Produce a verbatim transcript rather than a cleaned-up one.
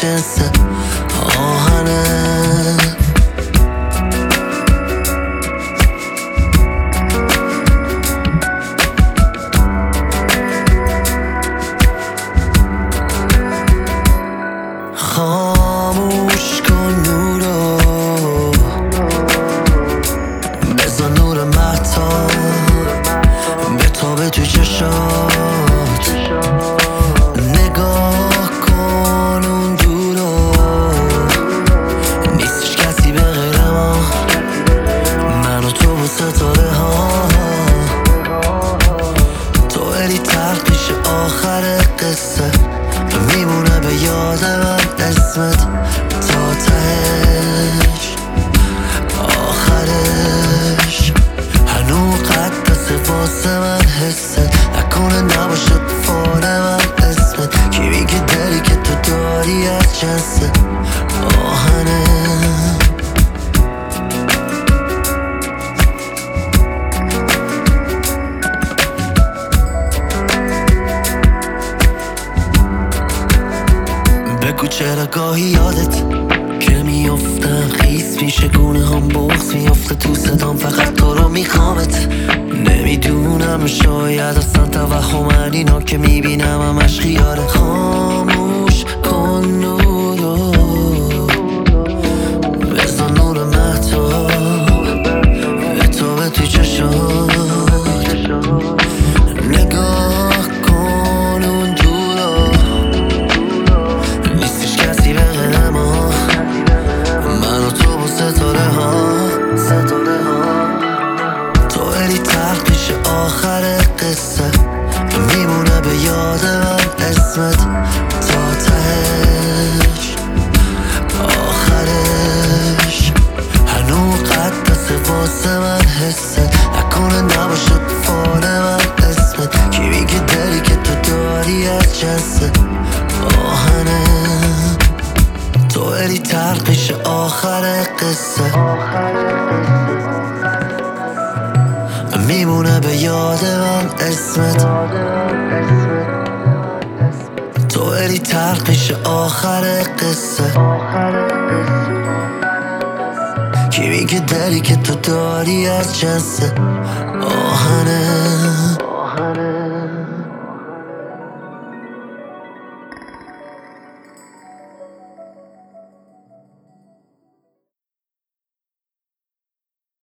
جنس آهنه. خاموش کن نورو، بزن نور مهتاب بتابه تو چشات. نگاه کن اون دورو، نیستش کسی به غیر ما، من و تو و ستاره ها. تو الی تلخ پیش آخر قصه، میمونه به یاد من اسمت تا تهش آخرش. هنو قدس واسه من حسه، نکنه نباشه فال من اسمت. کی میگه داری که تو داری از جنس آهنه. بگو چرا گاهی یادت که میافتم خیس میشه، گونه هم بغز میافته تو صدام، فقط تو رو میخوامت. نمیدونم شاید اصلا توهم اینا که میبینم همش خیاره. خاموش کن نورو، بزن نور مهتاب بتابه تو چشات. نگاه کن اون دورو، نیستش کسی به غیر ما، من و تو و ستاره ها. ستاره ها تو الی تلخ پیش آخر قصه، میمونه به یاد من اسمت تا تهش آخرش. هنو قدس واسه من حسه، نکنه نباشه فال من اسمت. کی میگه داری که تو داری از جنس آهنه. تو الی تلخ پیش آخر قصه، میمونه به یاد من اسمت. تو الی تلخ پیش آخر قصه، کی میگه داری که تو داری از جنس آهنه.